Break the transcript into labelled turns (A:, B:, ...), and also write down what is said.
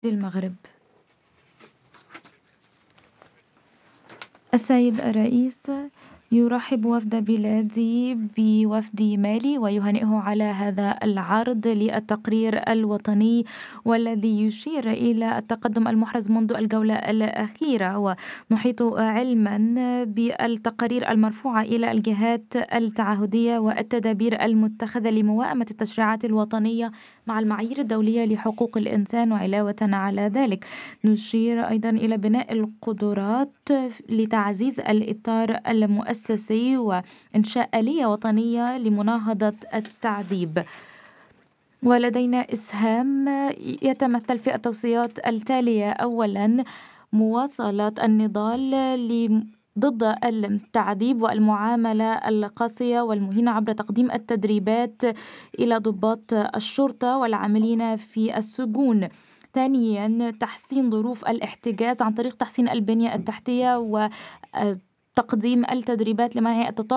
A: المغرب. السيد الرئيس يرحب وفد بلادي بوفد مالي ويهنئه على هذا العرض للتقرير الوطني والذي يشير إلى التقدم المحرز منذ الجولة الأخيرة. ونحيط علما بالتقارير المرفوعة إلى الجهات التعهدية والتدابير المتخذة لمواءمة التشريعات الوطنية مع المعايير الدولية لحقوق الإنسان. وعلاوة على ذلك نشير أيضا إلى بناء القدرات لتعزيز الإطار المؤسسي وإنشاء آلية وطنية لمناهضة التعذيب. ولدينا إسهام يتمثل في التوصيات التالية: أولا، مواصلة النضال ضد التعذيب والمعاملة القاسية والمهينة عبر تقديم التدريبات إلى ضباط الشرطة والعاملين في السجون. ثانيا، تحسين ظروف الاحتجاز عن طريق تحسين البنية التحتية وتقديم التدريبات لمنع التطرف